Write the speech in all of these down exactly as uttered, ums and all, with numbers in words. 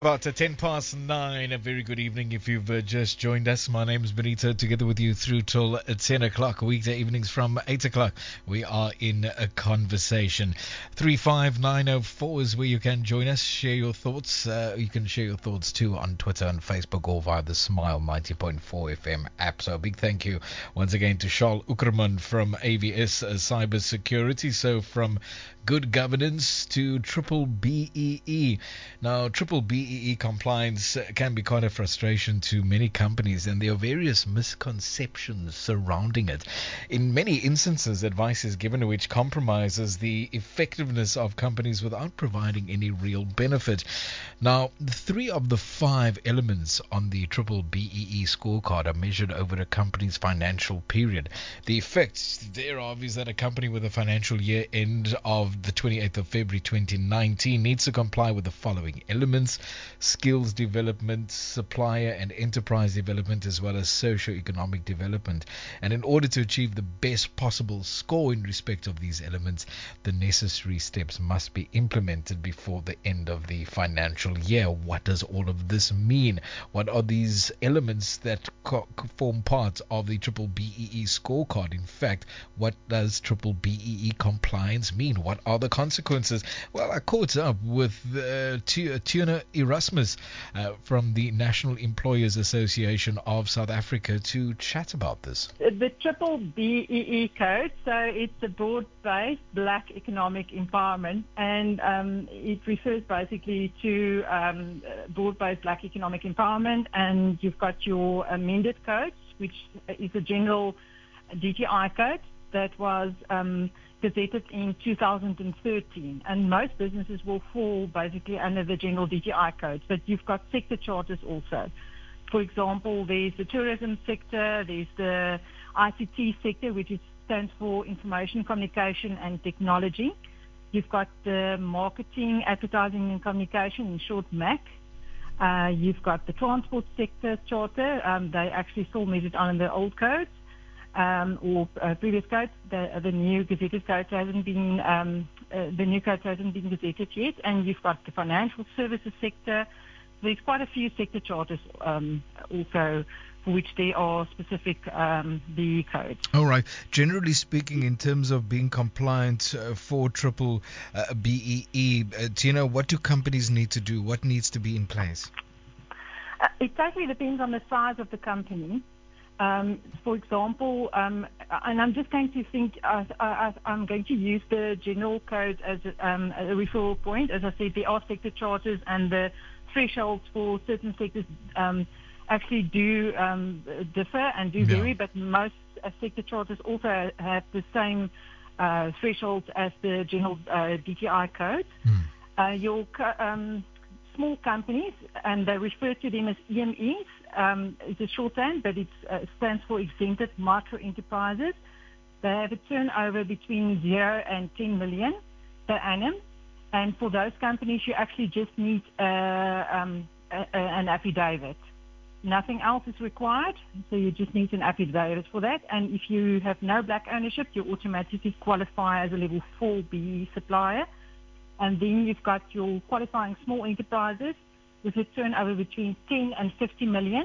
About uh, ten past nine. A very good evening if you've uh, just joined us. My name is Benito, together with you through till uh, ten o'clock, weekday evenings from eight o'clock. We are in a conversation. three five nine oh four is where you can join us, share your thoughts. Uh, you can share your thoughts too on Twitter and Facebook or via the Smile ninety point four F M app. So a big thank you once again to Charles Uckerman from A V S uh, Cyber Security. So from good governance to triple B E E. Now, triple B E E compliance can be quite a frustration to many companies, and there are various misconceptions surrounding it. In many instances, advice is given which compromises the effectiveness of companies without providing any real benefit. Now, three of the five elements on the triple B E E scorecard are measured over a company's financial period. The effects thereof is that a company with a financial year end of the twenty-eighth of February twenty nineteen needs to comply with the following elements: skills development, supplier and enterprise development, as well as socio-economic development. And in order to achieve the best possible score in respect of these elements, the necessary steps must be implemented before the end of the financial year. What does all of this mean? What are these elements that co- form part of the triple B E E scorecard? In fact, what does triple B E E compliance mean? What are the consequences? Well, I caught up with uh, Tuna Erasmus uh, from the National Employers Association of South Africa to chat about this. The triple B E E code, so it's a broad-based black economic empowerment, and um, it refers basically to um, broad-based black economic empowerment, and you've got your amended codes, which is a general D T I code that was um, gazetted in two thousand thirteen, and most businesses will fall basically under the general D T I code, but you've got sector charters also. For example, there's the tourism sector, there's the I C T sector, which is, stands for Information, Communication and Technology. You've got the marketing, advertising and communication, in short M A C. Uh, you've got the transport sector charter. Um, they actually still measured on the old codes. Um, or uh, previous codes. The, the new gazetted code hasn't been, um, uh, the new code hasn't been gazetted yet. And you've got the financial services sector. There's quite a few sector charters um, also for which there are specific um, B E E codes. All right. Generally speaking, in terms of being compliant uh, for triple uh, B E E, uh, do you know what do companies need to do? What needs to be in place? Uh, it totally depends on the size of the company. Um, for example, um, and I'm just going to think, uh, I, I'm going to use the general code as a, um, a referral point. As I said, there are sector charters, and the thresholds for certain sectors um, actually do um, differ and do Yeah. vary, but most uh, sector charters also have the same uh, thresholds as the general uh, D T I code. Hmm. Uh, your co- um, small companies, and they refer to them as E M Es. Um, it's a shorthand, but it uh, stands for exempted micro enterprises. They have a turnover between zero and ten million per annum. And for those companies, you actually just need uh, um, a, a, an affidavit. Nothing else is required, so you just need an affidavit for that. And if you have no black ownership, you automatically qualify as a level four B E E supplier. And then you've got your qualifying small enterprises with a turnover between ten and fifty million.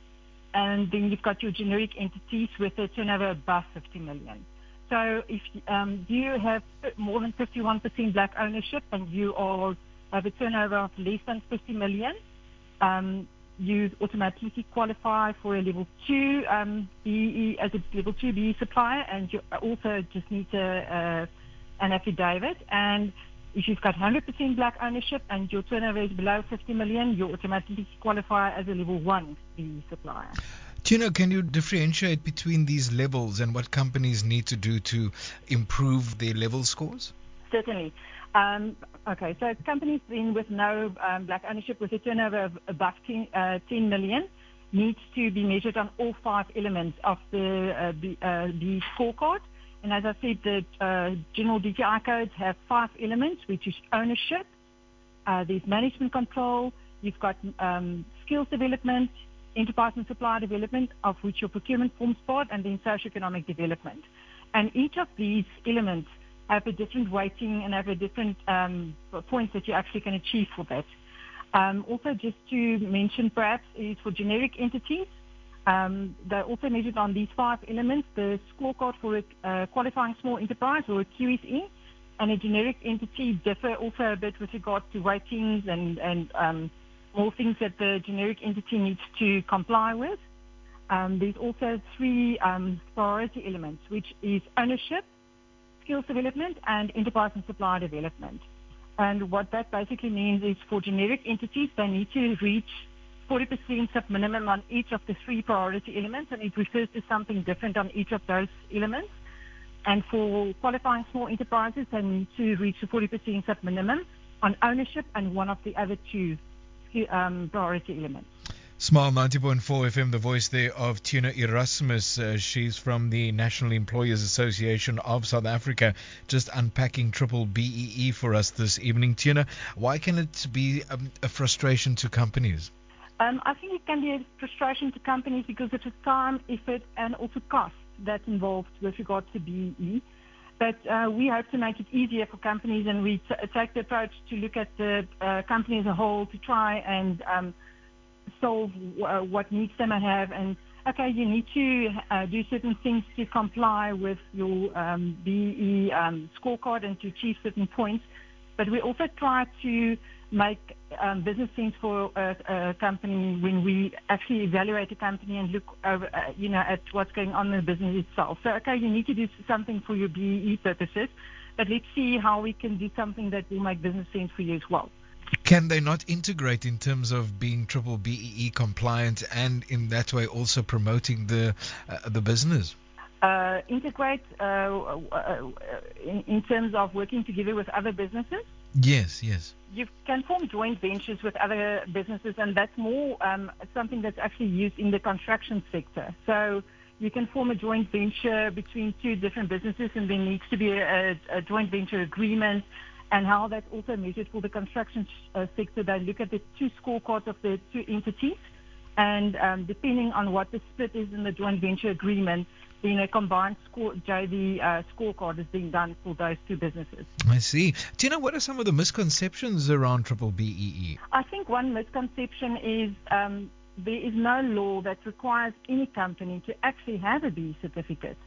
And then you've got your generic entities with a turnover above fifty million. So if um, you have more than fifty-one percent black ownership and you are, have a turnover of less than fifty million, um, you automatically qualify for a level two um, B E E as a level two B E E supplier, and you also just need a, uh, an affidavit. And if you've got one hundred percent black ownership and your turnover is below fifty million, you automatically qualify as a level one B E E supplier. Tuna, can you differentiate between these levels and what companies need to do to improve their level scores? Certainly. Um, okay, so companies then with no um, black ownership with a turnover of above ten, uh, ten million needs to be measured on all five elements of the uh, B, uh, the scorecard. And as I said, the uh, general D T I codes have five elements, which is ownership, uh, there's management control, you've got um, skills development, enterprise and supplier development, of which your procurement forms part, and then socioeconomic development. And each of these elements have a different weighting and have a different um, points that you actually can achieve for that. Um, also, just to mention perhaps is for generic entities, um, they're also measured on these five elements: the scorecard for a uh, qualifying small enterprise or a Q S E, and a generic entity differ also a bit with regard to ratings and, and um, all things that the generic entity needs to comply with. Um, there's also three um, priority elements, which is ownership, skills development, and enterprise and supply development. And what that basically means is for generic entities, they need to reach forty percent sub minimum on each of the three priority elements, and it refers to something different on each of those elements. And for qualifying small enterprises, they need to reach the forty percent sub minimum on ownership and one of the other two um, priority elements. Smile ninety point four F M, the voice there of Tuna Erasmus. Uh, she's from the National Employers Association of South Africa, just unpacking triple B E E for us this evening. Tuna, why can it be um, a frustration to companies? Um, I think it can be a frustration to companies because of the time, effort, and also cost that's involved with regard to B E E. But uh, we hope to make it easier for companies, and we t- take the approach to look at the uh, company as a whole to try and um, solve uh, what needs they may have. And okay, you need to uh, do certain things to comply with your um, B E E um, scorecard and to achieve certain points. But we also try to make um, business sense for a, a company when we actually evaluate a company and look over, uh, you know, at what's going on in the business itself. So okay, you need to do something for your B E E purposes, but let's see how we can do something that will make business sense for you as well. Can they not integrate in terms of being triple B E E compliant and in that way also promoting the uh, the business? Uh, integrate uh, uh, in, in terms of working together with other businesses? Yes, yes. You can form joint ventures with other businesses, and that's more um, something that's actually used in the construction sector. So you can form a joint venture between two different businesses, and there needs to be a, a joint venture agreement. And how that's also measured for the construction uh, sector, they look at the two scorecards of the two entities, and um, depending on what the split is in the joint venture agreement, then a combined score, J V uh, scorecard is being done for those two businesses. I see. Do you know what are some of the misconceptions around triple B E E? I think one misconception is um, there is no law that requires any company to actually have a B certificate.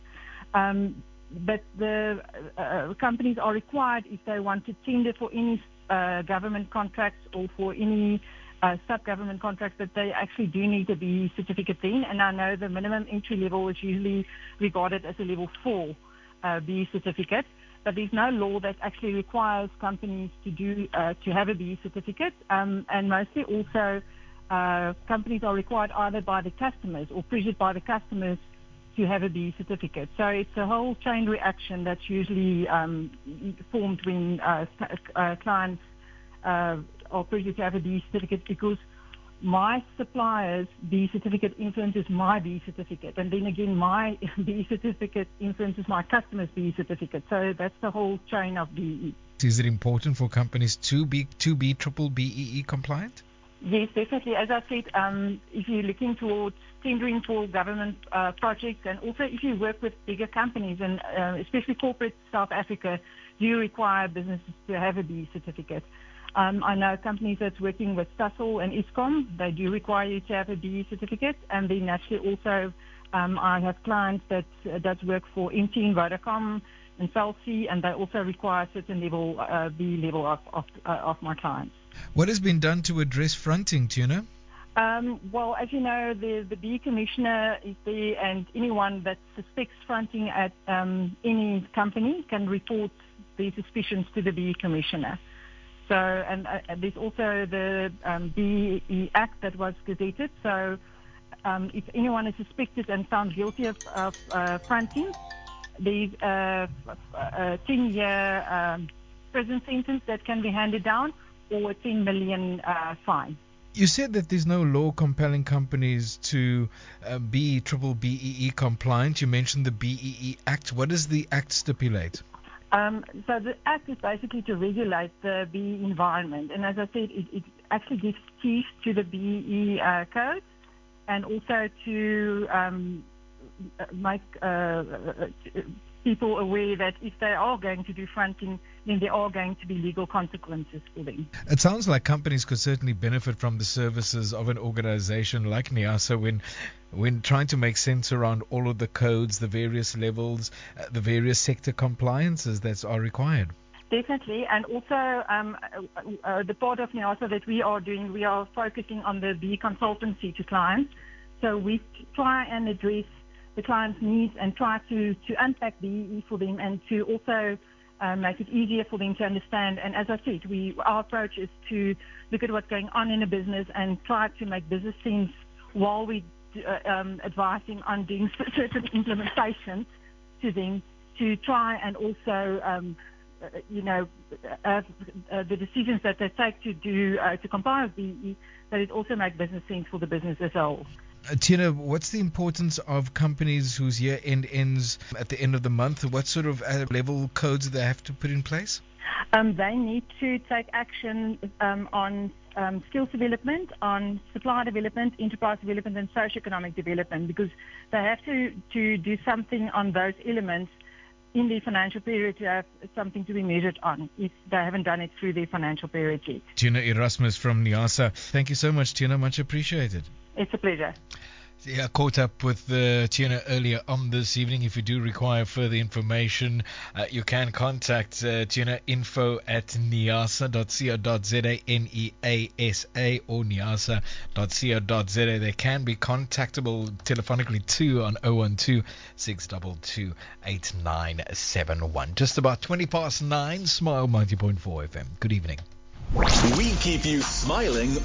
Um, but the uh, companies are required, if they want to tender for any uh, government contracts or for any uh, sub-government contracts, that they actually do need a B E certificate then. And I know the minimum entry level is usually regarded as a level four uh, B E certificate, but there's no law that actually requires companies to do uh, to have a B E certificate. Um, and mostly also uh, companies are required either by the customers or pressured by the customers to have a B E certificate. So it's a whole chain reaction that's usually um, formed when uh, uh, clients uh, are pressured to have a B E certificate, because my supplier's B E certificate influences my B E certificate, and then again my B E certificate influences my customer's B E certificate. So that's the whole chain of B E. Is it important for companies to be to be triple B E E compliant? Yes, definitely. As I said, um, if you're looking towards tendering for government uh, projects, and also if you work with bigger companies, and uh, especially corporate South Africa, do require businesses to have a B E certificate. Um, I know companies that's working with Sasol and Eskom, they do require you to have a B E certificate. And then actually also um, I have clients that uh, does work for M T N, Vodacom, and Cell C, and they also require a certain level, uh, B E level of, of, uh, of my clients. What has been done to address fronting, Tuna? Um, well, as you know, the, the B E Commissioner is there, and anyone that suspects fronting at um, any company can report their suspicions to the B E Commissioner. So, and uh, there's also the um, B E E Act that was gazetted. So, um, if anyone is suspected and found guilty of, of uh, fronting, there's a, a ten-year um, prison sentence that can be handed down, or a ten million uh, fine. You said that there's no law compelling companies to uh, be triple B E E compliant. You mentioned the B E E Act. What does the Act stipulate? Um, so the Act is basically to regulate the B E E environment. And as I said, it, it actually gives teeth to the B E E uh, code, and also to um, make uh, people aware that if they are going to do fronting, then there are going to be legal consequences for them. It sounds like companies could certainly benefit from the services of an organization like NIASA when when trying to make sense around all of the codes, the various levels, uh, the various sector compliances that are required. Definitely, and also um, uh, uh, the part of NIASA that we are doing, we are focusing on the B consultancy to clients. So we try and address the client's needs and try to, to unpack B E E for them and to also uh, make it easier for them to understand. And as I said, we our approach is to look at what's going on in a business and try to make business sense while we uh, um, advising on doing certain implementations to them to try and also um, uh, you know uh, uh, the decisions that they take to do uh, to comply with B E E, that it also make business sense for the business as a whole. Uh, Tina, what's the importance of companies whose year end ends at the end of the month? What sort of uh, level codes do they have to put in place? Um, they need to take action um, on um, skills development, on supply development, enterprise development, and socioeconomic development, because they have to, to do something on those elements in their financial period to have something to be measured on if they haven't done it through their financial period yet. Tina Erasmus from NIASA. Thank you so much, Tina. Much appreciated. It's a pleasure. Yeah, I caught up with uh, Tina earlier on this evening. If you do require further information, uh, you can contact uh, Tina info at niasa dot co dot za, N E A S A, or niasa dot co dot za. They can be contactable telephonically too on zero one two, six two two, eight nine seven one. Just about twenty past nine, Smile ninety point four F M. Good evening. We keep you smiling